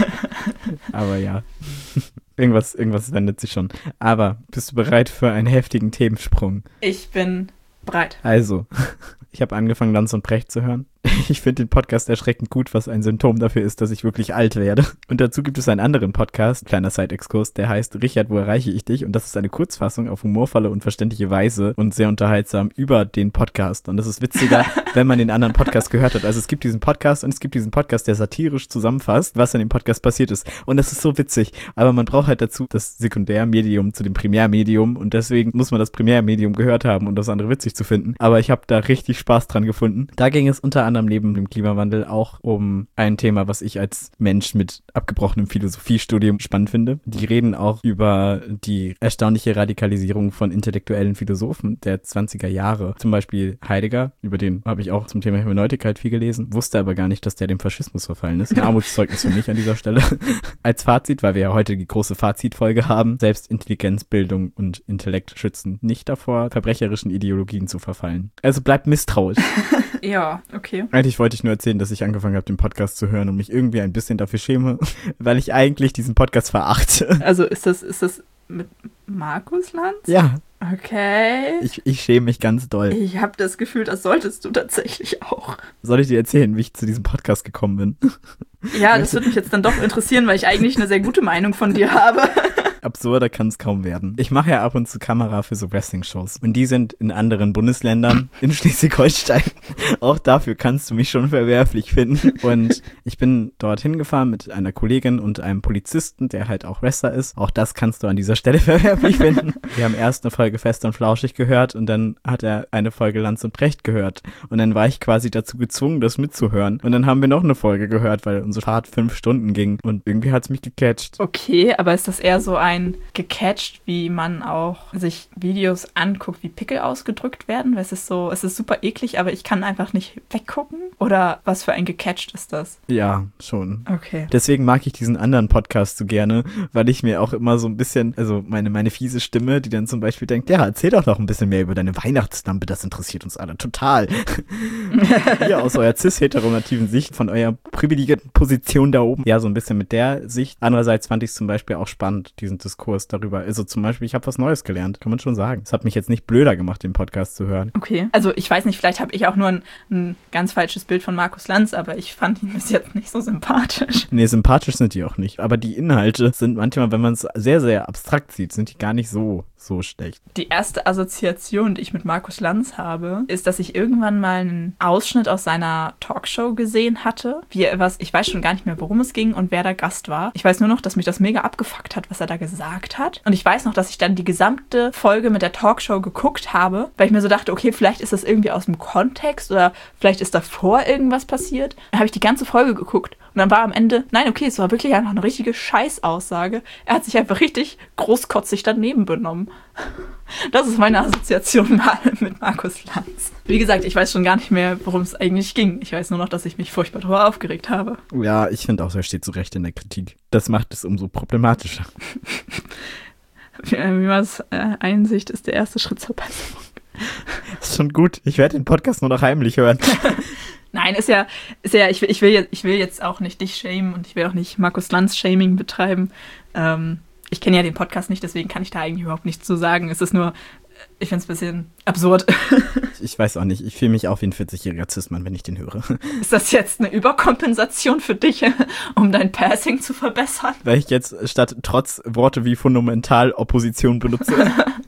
Aber ja, irgendwas wendet sich schon. Aber bist du bereit für einen heftigen Themensprung? Ich bin bereit. Also, ich habe angefangen, Lanz und Precht zu hören. Ich finde den Podcast erschreckend gut, was ein Symptom dafür ist, dass ich wirklich alt werde. Und dazu gibt es einen anderen Podcast, kleiner Side-Exkurs, der heißt Richard, wo erreiche ich dich? Und das ist eine Kurzfassung auf humorvolle und verständliche Weise und sehr unterhaltsam über den Podcast. Und das ist witziger, wenn man den anderen Podcast gehört hat. Also es gibt diesen Podcast und es gibt diesen Podcast, der satirisch zusammenfasst, was in dem Podcast passiert ist. Und das ist so witzig. Aber man braucht halt dazu das Sekundärmedium zu dem Primärmedium und deswegen muss man das Primärmedium gehört haben, um das andere witzig zu finden. Aber ich habe da richtig Spaß dran gefunden. Da ging es unter anderem neben dem Klimawandel auch um ein Thema, was ich als Mensch mit abgebrochenem Philosophiestudium spannend finde. Die reden auch über die erstaunliche Radikalisierung von intellektuellen Philosophen der 20er Jahre. Zum Beispiel Heidegger, über den habe ich auch zum Thema Hermeneutik halt viel gelesen, wusste aber gar nicht, dass der dem Faschismus verfallen ist. Ein Armutszeugnis für mich an dieser Stelle. Als Fazit, weil wir ja heute die große Fazitfolge haben, Selbstintelligenz, Bildung und Intellekt schützen nicht davor, verbrecherischen Ideologien zu verfallen. Also bleibt misstrauisch. Ja, okay. Eigentlich wollte ich nur erzählen, dass ich angefangen habe, den Podcast zu hören und mich irgendwie ein bisschen dafür schäme, weil ich eigentlich diesen Podcast verachte. Also ist das mit Markus Lanz? Ja. Okay. Ich schäme mich ganz doll. Ich habe das Gefühl, das solltest du tatsächlich auch. Soll ich dir erzählen, wie ich zu diesem Podcast gekommen bin? Ja, das würde mich jetzt dann doch interessieren, weil ich eigentlich eine sehr gute Meinung von dir habe. Absurder kann es kaum werden. Ich mache ja ab und zu Kamera für so Wrestling-Shows. Und die sind in anderen Bundesländern, in Schleswig-Holstein. Auch dafür kannst du mich schon verwerflich finden. Und ich bin dorthin gefahren mit einer Kollegin und einem Polizisten, der halt auch Wrestler ist. Auch das kannst du an dieser Stelle verwerflich finden. Wir haben erst eine Folge Fest und Flauschig gehört und dann hat er eine Folge Lanz und Precht gehört. Und dann war ich quasi dazu gezwungen, das mitzuhören. Und dann haben wir noch eine Folge gehört, weil unsere Fahrt 5 Stunden ging. Und irgendwie hat es mich gecatcht. Okay, aber ist das eher so ein gecatcht, wie man auch sich Videos anguckt, wie Pickel ausgedrückt werden? Weil es ist super eklig, aber ich kann einfach nicht weggucken? Oder was für ein gecatcht ist das? Ja, schon. Okay. Deswegen mag ich diesen anderen Podcast so gerne, weil ich mir auch immer so ein bisschen, also meine fiese Stimme, die dann zum Beispiel denkt, ja, erzähl doch noch ein bisschen mehr über deine Weihnachtslampe, das interessiert uns alle total. Ihr aus eurer cis-heteronativen Sicht, von eurer privilegierten Position da oben, ja, so ein bisschen mit der Sicht. Andererseits fand ich es zum Beispiel auch spannend, diesen Diskurs darüber. Also zum Beispiel, ich habe was Neues gelernt, kann man schon sagen. Es hat mich jetzt nicht blöder gemacht, den Podcast zu hören. Okay, also ich weiß nicht, vielleicht habe ich auch nur ein ganz falsches Bild von Markus Lanz, aber ich fand ihn bis jetzt nicht so sympathisch. Nee, sympathisch sind die auch nicht. Aber die Inhalte sind manchmal, wenn man es sehr, sehr abstrakt sieht, sind die gar nicht so schlecht. Die erste Assoziation, die ich mit Markus Lanz habe, ist, dass ich irgendwann mal einen Ausschnitt aus seiner Talkshow gesehen hatte. Ich weiß schon gar nicht mehr, worum es ging und wer der Gast war. Ich weiß nur noch, dass mich das mega abgefuckt hat, was er da gesagt hat. Und ich weiß noch, dass ich dann die gesamte Folge mit der Talkshow geguckt habe, weil ich mir so dachte, okay, vielleicht ist das irgendwie aus dem Kontext oder vielleicht ist davor irgendwas passiert. Dann habe ich die ganze Folge geguckt und dann war am Ende, nein, okay, es war wirklich einfach eine richtige Scheißaussage. Er hat sich einfach richtig großkotzig daneben benommen. Das ist meine Assoziation mit Markus Lanz. Wie gesagt, ich weiß schon gar nicht mehr, worum es eigentlich ging. Ich weiß nur noch, dass ich mich furchtbar darüber aufgeregt habe. Ja, ich finde auch, er steht zu Recht in der Kritik. Das macht es umso problematischer. Wie man es Einsicht ist der erste Schritt zur Besserung. Ist schon gut. Ich werde den Podcast nur noch heimlich hören. Nein, ist ja, ich will jetzt auch nicht dich shamen und ich will auch nicht Markus Lanz Shaming betreiben. Ich kenne ja den Podcast nicht, deswegen kann ich da eigentlich überhaupt nichts zu sagen. Es ist nur, ich finde es ein bisschen absurd. Ich weiß auch nicht, ich fühle mich auch wie ein 40-jähriger Cis-Mann, wenn ich den höre. Ist das jetzt eine Überkompensation für dich, um dein Passing zu verbessern? Weil ich jetzt statt trotz Worte wie fundamental Opposition benutze.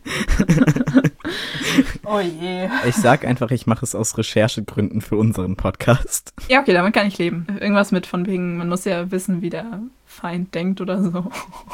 Oh je. Ich sag einfach, ich mache es aus Recherchegründen für unseren Podcast. Ja, okay, damit kann ich leben. Irgendwas mit von wegen, man muss ja wissen, wie der Feind denkt oder so.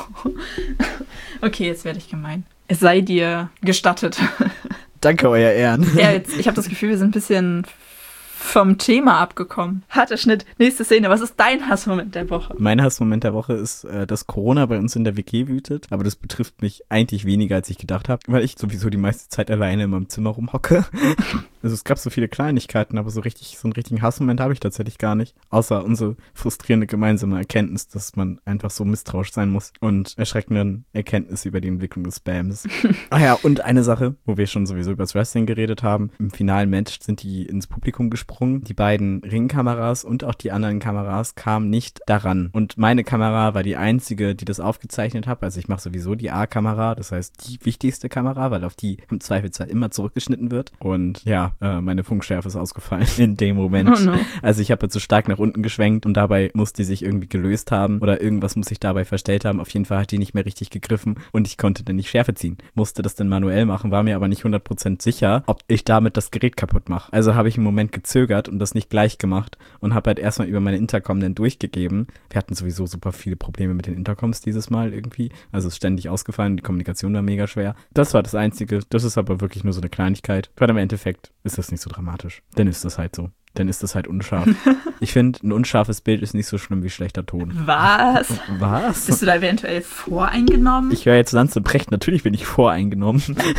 Okay, jetzt werde ich gemein. Es sei dir gestattet. Danke, euer Ehren. Ja, ich habe das Gefühl, wir sind ein bisschen vom Thema abgekommen. Harter Schnitt, nächste Szene. Was ist dein Hassmoment der Woche? Mein Hassmoment der Woche ist, dass Corona bei uns in der WG wütet. Aber das betrifft mich eigentlich weniger, als ich gedacht habe, weil ich sowieso die meiste Zeit alleine in meinem Zimmer rumhocke. Also es gab so viele Kleinigkeiten, aber so einen richtigen Hassmoment habe ich tatsächlich gar nicht. Außer unsere frustrierende gemeinsame Erkenntnis, dass man einfach so misstrauisch sein muss und erschreckenden Erkenntnisse über die Entwicklung des Spams. Ah ja, und eine Sache, wo wir schon sowieso über das Wrestling geredet haben. Im finalen Match sind die ins Publikum gesprungen. Die beiden Ringkameras und auch die anderen Kameras kamen nicht daran. Und meine Kamera war die einzige, die das aufgezeichnet hat. Also ich mache sowieso die A-Kamera, das heißt die wichtigste Kamera, weil auf die im Zweifelsfall immer zurückgeschnitten wird. Und ja, meine Funkschärfe ist ausgefallen in dem Moment. Oh no. Also ich habe jetzt so stark nach unten geschwenkt und dabei muss die sich irgendwie gelöst haben oder irgendwas muss sich dabei verstellt haben. Auf jeden Fall hat die nicht mehr richtig gegriffen und ich konnte dann nicht Schärfe ziehen. Musste das dann manuell machen, war mir aber nicht 100% sicher, ob ich damit das Gerät kaputt mache. Also habe ich einen Moment gezögert und das nicht gleich gemacht und habe halt erstmal über meine Intercom dann durchgegeben. Wir hatten sowieso super viele Probleme mit den Intercoms dieses Mal irgendwie. Also es ist ständig ausgefallen, die Kommunikation war mega schwer. Das war das Einzige. Das ist aber wirklich nur so eine Kleinigkeit. Weil im Endeffekt ist das nicht so dramatisch. Dann ist das halt so. Dann ist das halt unscharf. Ich finde, ein unscharfes Bild ist nicht so schlimm wie schlechter Ton. Was? Was? Bist du da eventuell voreingenommen? Ich höre jetzt Lanze Brecht. Natürlich bin ich voreingenommen.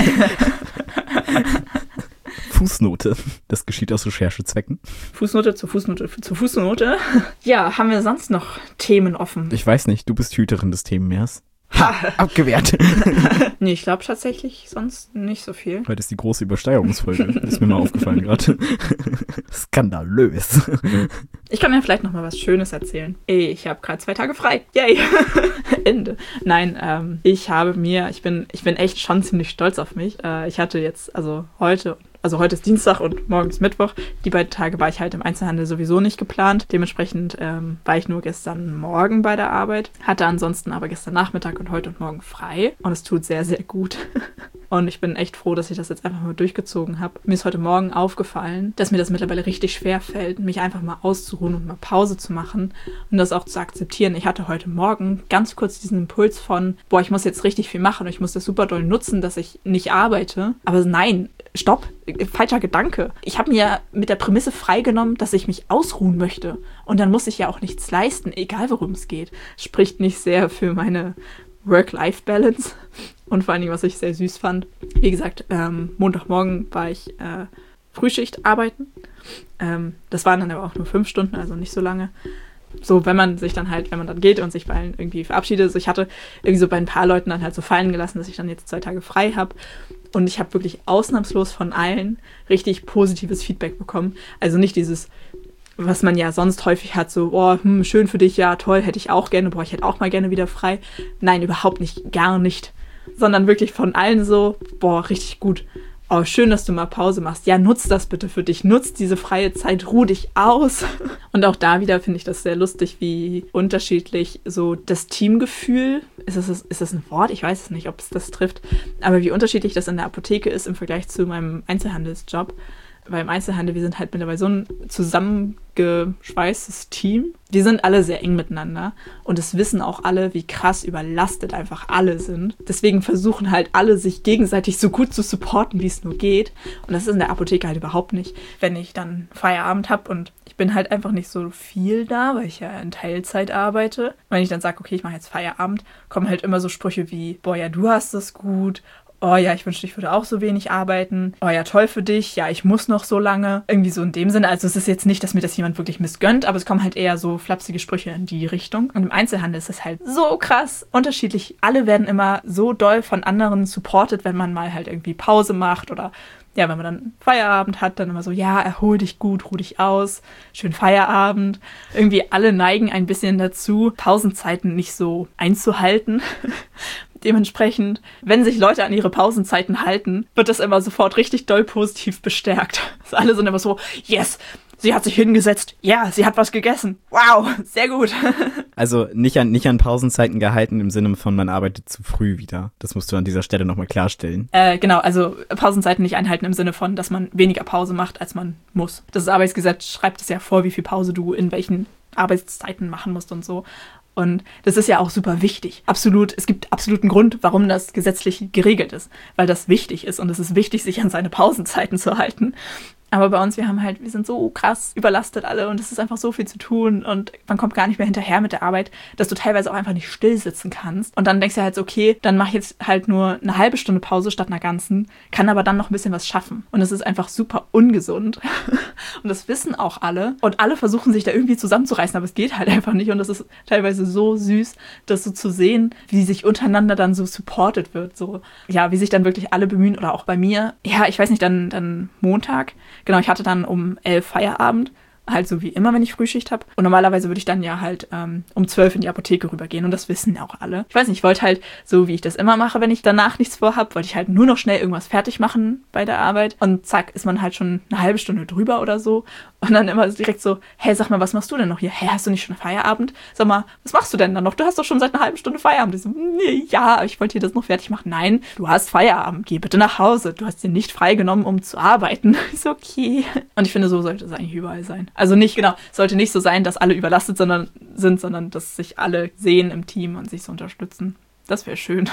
Fußnote. Das geschieht aus Recherchezwecken. Fußnote zu Fußnote zu Fußnote. Ja, haben wir sonst noch Themen offen? Ich weiß nicht, du bist Hüterin des Themenmeers. Ha, abgewehrt. Nee, ich glaube tatsächlich sonst nicht so viel. Heute ist die große Übersteigerungsfolge. Ist mir mal aufgefallen gerade. Skandalös. Ich kann mir vielleicht noch mal was Schönes erzählen. Ich habe gerade 2 Tage frei. Yay. Ende. Nein, ich bin echt schon ziemlich stolz auf mich. Ich hatte jetzt, heute ist Dienstag und morgen ist Mittwoch. Die beiden Tage war ich halt im Einzelhandel sowieso nicht geplant. Dementsprechend war ich nur gestern Morgen bei der Arbeit. Hatte ansonsten aber gestern Nachmittag und heute und morgen frei. Und es tut sehr, sehr gut. Und ich bin echt froh, dass ich das jetzt einfach mal durchgezogen habe. Mir ist heute Morgen aufgefallen, dass mir das mittlerweile richtig schwer fällt, mich einfach mal auszuruhen und mal Pause zu machen und das auch zu akzeptieren. Ich hatte heute Morgen ganz kurz diesen Impuls von, ich muss jetzt richtig viel machen und ich muss das super doll nutzen, dass ich nicht arbeite. Aber nein, stopp, falscher Gedanke. Ich habe mir mit der Prämisse freigenommen, dass ich mich ausruhen möchte. Und dann muss ich ja auch nichts leisten, egal worum es geht. Spricht nicht sehr für meine Work-Life-Balance. Und vor allen Dingen, was ich sehr süß fand. Wie gesagt, Montagmorgen war ich Frühschicht arbeiten. Das waren dann aber auch nur 5 Stunden, also nicht so lange. So, wenn man dann geht und sich bei allen irgendwie verabschiedet. Also ich hatte irgendwie so bei ein paar Leuten dann halt so fallen gelassen, dass ich dann jetzt 2 Tage frei habe. Und ich habe wirklich ausnahmslos von allen richtig positives Feedback bekommen. Also nicht dieses, was man ja sonst häufig hat, so, oh, schön für dich, ja, toll, hätte ich auch gerne, ich hätte auch mal gerne wieder frei. Nein, überhaupt nicht, gar nicht. Sondern wirklich von allen so, richtig gut. Oh, schön, dass du mal Pause machst. Ja, nutz das bitte für dich. Nutz diese freie Zeit, ruh dich aus. Und auch da wieder finde ich das sehr lustig, wie unterschiedlich so das Teamgefühl, ist das ein Wort? Ich weiß es nicht, ob es das trifft, aber wie unterschiedlich das in der Apotheke ist im Vergleich zu meinem Einzelhandelsjob. Weil im Einzelhandel, wir sind halt mittlerweile so ein zusammengeschweißtes Team. Die sind alle sehr eng miteinander und es wissen auch alle, wie krass überlastet einfach alle sind. Deswegen versuchen halt alle, sich gegenseitig so gut zu supporten, wie es nur geht. Und das ist in der Apotheke halt überhaupt nicht. Wenn ich dann Feierabend habe und ich bin halt einfach nicht so viel da, weil ich ja in Teilzeit arbeite. Wenn ich dann sage, okay, ich mache jetzt Feierabend, kommen halt immer so Sprüche wie, ja, du hast das gut. Oh ja, ich wünschte, ich würde auch so wenig arbeiten. Oh ja, toll für dich. Ja, ich muss noch so lange. Irgendwie so in dem Sinne. Also es ist jetzt nicht, dass mir das jemand wirklich missgönnt, aber es kommen halt eher so flapsige Sprüche in die Richtung. Und im Einzelhandel ist es halt so krass unterschiedlich. Alle werden immer so doll von anderen supported, wenn man mal halt irgendwie Pause macht oder ja, wenn man dann Feierabend hat, dann immer so, ja, erhol dich gut, ruh dich aus, schön Feierabend. Irgendwie alle neigen ein bisschen dazu, Pausenzeiten nicht so einzuhalten. Dementsprechend, wenn sich Leute an ihre Pausenzeiten halten, wird das immer sofort richtig doll positiv bestärkt. Also alle sind immer so, yes, sie hat sich hingesetzt, ja, sie hat was gegessen, wow, sehr gut. Also nicht an Pausenzeiten gehalten im Sinne von, man arbeitet zu früh wieder. Das musst du an dieser Stelle nochmal klarstellen. Genau, also Pausenzeiten nicht einhalten im Sinne von, dass man weniger Pause macht, als man muss. Das Arbeitsgesetz schreibt es ja vor, wie viel Pause du in welchen Arbeitszeiten machen musst und so. Und das ist ja auch super wichtig. Absolut, es gibt absoluten Grund, warum das gesetzlich geregelt ist. Weil das wichtig ist und es ist wichtig, sich an seine Pausenzeiten zu halten. Aber bei uns, wir sind so krass überlastet alle und es ist einfach so viel zu tun und man kommt gar nicht mehr hinterher mit der Arbeit, dass du teilweise auch einfach nicht still sitzen kannst. Und dann denkst du halt so, okay, dann mach ich jetzt halt nur eine halbe Stunde Pause statt einer ganzen, kann aber dann noch ein bisschen was schaffen. Und es ist einfach super ungesund. Und das wissen auch alle. Und alle versuchen sich da irgendwie zusammenzureißen, aber es geht halt einfach nicht. Und das ist teilweise so süß, das so zu sehen, wie sich untereinander dann so supported wird. So, ja, wie sich dann wirklich alle bemühen. Oder auch bei mir, ja, ich weiß nicht, dann Montag. Genau, ich hatte dann um 11 Feierabend, halt so wie immer, wenn ich Frühschicht habe. Und normalerweise würde ich dann ja halt um 12 in die Apotheke rübergehen und das wissen auch alle. Ich weiß nicht, ich wollte halt, so wie ich das immer mache, wenn ich danach nichts vorhab, wollte ich halt nur noch schnell irgendwas fertig machen bei der Arbeit und zack, ist man halt schon eine halbe Stunde drüber oder so und dann immer direkt so, hey, sag mal, was machst du denn noch hier? Hä, hast du nicht schon Feierabend? Sag mal, was machst du denn dann noch? Du hast doch schon seit einer halben Stunde Feierabend. Ich so, nee, ja, ich wollte hier das noch fertig machen. Nein, du hast Feierabend, geh bitte nach Hause. Du hast dir nicht freigenommen, um zu arbeiten. Ist okay. Und ich finde, so sollte es eigentlich überall sein. Also nicht, genau, sollte nicht so sein, dass alle überlastet sondern dass sich alle sehen im Team und sich so unterstützen. Das wäre schön.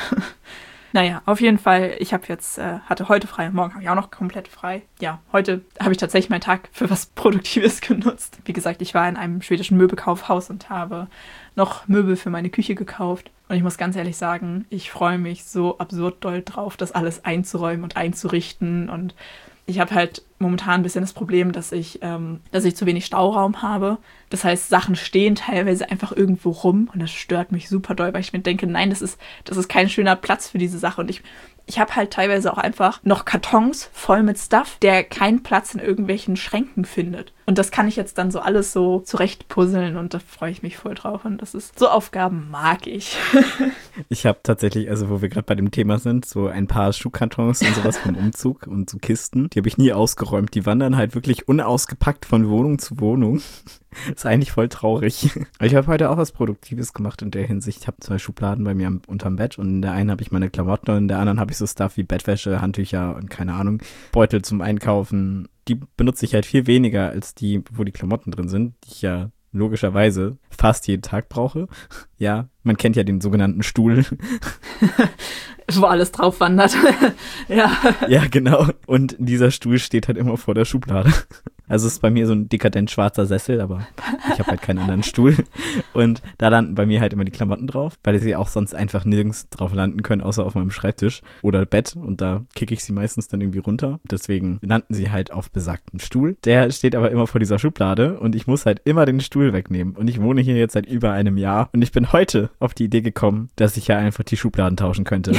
Naja, auf jeden Fall, ich habe jetzt, hatte heute frei, morgen habe ich auch noch komplett frei. Ja, heute habe ich tatsächlich meinen Tag für was Produktives genutzt. Wie gesagt, ich war in einem schwedischen Möbelkaufhaus und habe noch Möbel für meine Küche gekauft. Und ich muss ganz ehrlich sagen, ich freue mich so absurd doll drauf, das alles einzuräumen und einzurichten. Und ich habe halt momentan ein bisschen das Problem, dass ich zu wenig Stauraum habe. Das heißt, Sachen stehen teilweise einfach irgendwo rum und das stört mich super doll, weil ich mir denke, nein, das ist kein schöner Platz für diese Sache. Und ich habe halt teilweise auch einfach noch Kartons voll mit Stuff, der keinen Platz in irgendwelchen Schränken findet. Und das kann ich jetzt dann so alles so zurechtpuzzeln und da freue ich mich voll drauf. Und so Aufgaben mag ich. Ich habe tatsächlich, also wo wir gerade bei dem Thema sind, so ein paar Schuhkartons und sowas vom Umzug und so Kisten, die habe ich nie ausgeräumt. Die wandern halt wirklich unausgepackt von Wohnung zu Wohnung. Ist eigentlich voll traurig. Ich habe heute auch was Produktives gemacht in der Hinsicht. Ich habe 2 Schubladen bei mir unterm Bett und in der einen habe ich meine Klamotten und in der anderen habe ich so Stuff wie Bettwäsche, Handtücher und keine Ahnung, Beutel zum Einkaufen. Die benutze ich halt viel weniger als die, wo die Klamotten drin sind, die ich ja logischerweise fast jeden Tag brauche. Ja, man kennt ja den sogenannten Stuhl. Wo alles drauf wandert. Ja. Ja, genau. Und dieser Stuhl steht halt immer vor der Schublade. Also es ist bei mir so ein dekadent schwarzer Sessel, aber ich habe halt keinen anderen Stuhl. Und da landen bei mir halt immer die Klamotten drauf, weil sie auch sonst einfach nirgends drauf landen können, außer auf meinem Schreibtisch oder Bett. Und da kicke ich sie meistens dann irgendwie runter. Deswegen landen sie halt auf besagtem Stuhl. Der steht aber immer vor dieser Schublade und ich muss halt immer den Stuhl wegnehmen. Und ich wohne hier jetzt seit über einem Jahr und ich bin heute auf die Idee gekommen, dass ich ja einfach die Schubladen tauschen könnte.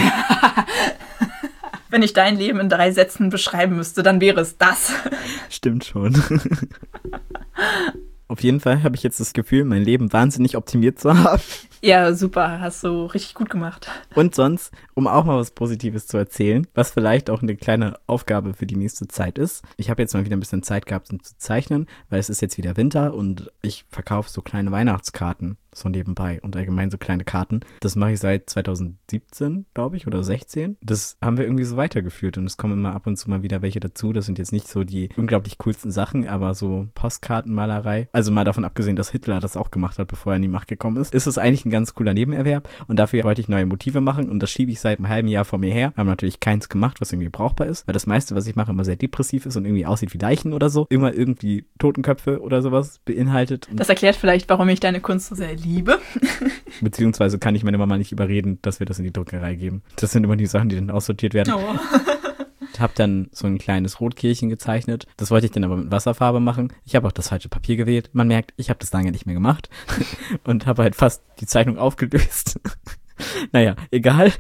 Wenn ich dein Leben in 3 Sätzen beschreiben müsste, dann wäre es das. Stimmt schon. Auf jeden Fall habe ich jetzt das Gefühl, mein Leben wahnsinnig optimiert zu haben. Ja, super, hast du richtig gut gemacht. Und sonst, um auch mal was Positives zu erzählen, was vielleicht auch eine kleine Aufgabe für die nächste Zeit ist. Ich habe jetzt mal wieder ein bisschen Zeit gehabt, um zu zeichnen, weil es ist jetzt wieder Winter und ich verkaufe so kleine Weihnachtskarten so nebenbei und allgemein so kleine Karten. Das mache ich seit 2017, glaube ich, oder 16. Das haben wir irgendwie so weitergeführt und es kommen immer ab und zu mal wieder welche dazu. Das sind jetzt nicht so die unglaublich coolsten Sachen, aber so Postkartenmalerei. Also mal davon abgesehen, dass Hitler das auch gemacht hat, bevor er in die Macht gekommen ist, ist es eigentlich ein ganz cooler Nebenerwerb und dafür wollte ich neue Motive machen und das schiebe ich seit einem halben Jahr vor mir her. Haben natürlich keins gemacht, was irgendwie brauchbar ist, weil das meiste, was ich mache, immer sehr depressiv ist und irgendwie aussieht wie Leichen oder so. Immer irgendwie Totenköpfe oder sowas beinhaltet. Das erklärt vielleicht, warum ich deine Kunst so sehr liebe. Beziehungsweise kann ich meine Mama nicht überreden, dass wir das in die Druckerei geben. Das sind immer die Sachen, die dann aussortiert werden. Oh. Ich habe dann so ein kleines Rotkehlchen gezeichnet. Das wollte ich dann aber mit Wasserfarbe machen. Ich habe auch das falsche Papier gewählt. Man merkt, ich habe das lange nicht mehr gemacht und habe halt fast die Zeichnung aufgelöst. Naja, egal.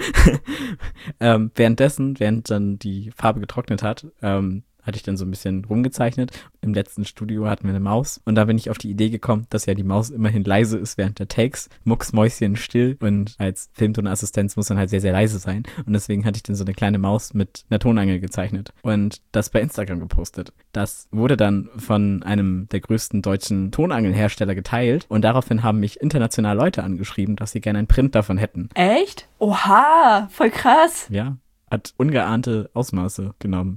Während dann die Farbe getrocknet hat, hatte ich dann so ein bisschen rumgezeichnet. Im letzten Studio hatten wir eine Maus und da bin ich auf die Idee gekommen, dass ja die Maus immerhin leise ist während der Takes. Mucksmäuschen still und als Filmtonassistenz muss man halt sehr, sehr leise sein. Und deswegen hatte ich dann so eine kleine Maus mit einer Tonangel gezeichnet und das bei Instagram gepostet. Das wurde dann von einem der größten deutschen Tonangelhersteller geteilt und daraufhin haben mich international Leute angeschrieben, dass sie gerne einen Print davon hätten. Echt? Oha, voll krass. Ja, hat ungeahnte Ausmaße genommen.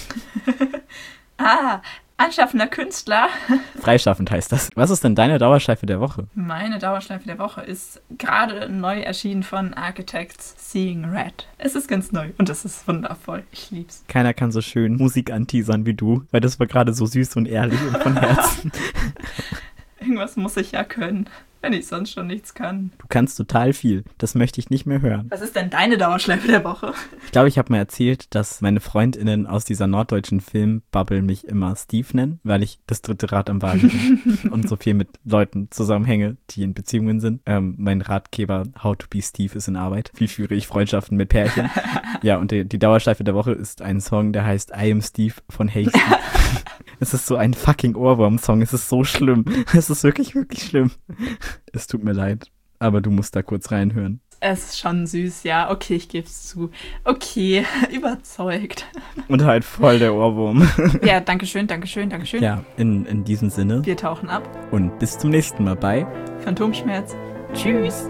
Anschaffender Künstler. Freischaffend heißt das. Was ist denn deine Dauerschleife der Woche? Meine Dauerschleife der Woche ist gerade neu erschienen von Architects, Seeing Red. Es ist ganz neu und es ist wundervoll. Ich lieb's. Keiner kann so schön Musik anteasern wie du, weil das war gerade so süß und ehrlich und von Herzen. Irgendwas muss ich ja können, wenn ich sonst schon nichts kann. Du kannst total viel. Das möchte ich nicht mehr hören. Was ist denn deine Dauerschleife der Woche? Ich glaube, ich habe mal erzählt, dass meine FreundInnen aus dieser norddeutschen Filmbubble mich immer Steve nennen, weil ich das dritte Rad am Wagen bin und so viel mit Leuten zusammenhänge, die in Beziehungen sind. Mein Ratgeber How to be Steve ist in Arbeit. Wie führe ich Freundschaften mit Pärchen? Ja, und die Dauerschleife der Woche ist ein Song, der heißt I Am Steve von Hey Steve. Es ist so ein fucking Ohrwurm-Song. Es ist so schlimm. Es ist wirklich, wirklich schlimm. Es tut mir leid, aber du musst da kurz reinhören. Es ist schon süß, ja. Okay, ich gebe es zu. Okay, überzeugt. Und halt voll der Ohrwurm. Ja, dankeschön, dankeschön, dankeschön. Ja, in diesem Sinne. Wir tauchen ab. Und bis zum nächsten Mal bei Phantomschmerz. Tschüss.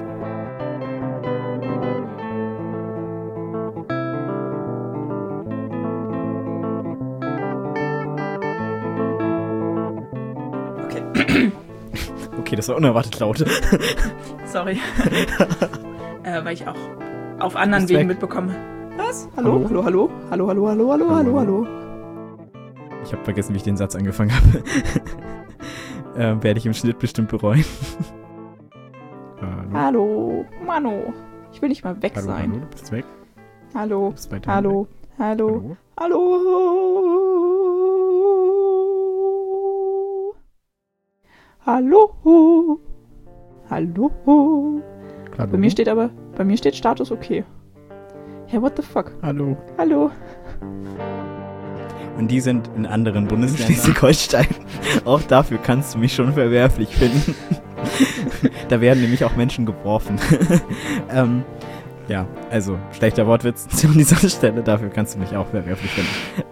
Okay, das war unerwartet laut. Sorry. Weil ich auch auf anderen Wegen mitbekomme. Was? Hallo? Hallo, hallo? Hallo, hallo, hallo, hallo, hallo, hallo. Ich habe vergessen, wie ich den Satz angefangen habe. Werde ich im Schnitt bestimmt bereuen. Hallo, Mano. Ich will nicht mal weg sein. Hallo, du bist weg. Hallo, Du bist weiter hallo, weg. hallo, hallo. Hallo. Hallo. Hallo. Bei mir steht Status okay. Hey, what the fuck? Hallo. Hallo. Und die sind in anderen Bundesländern. Schleswig-Holstein. Auch dafür kannst du mich schon verwerflich finden. Da werden nämlich auch Menschen geworfen. Ja, also schlechter Wortwitz an dieser Stelle. Dafür kannst du mich auch verwerflich finden.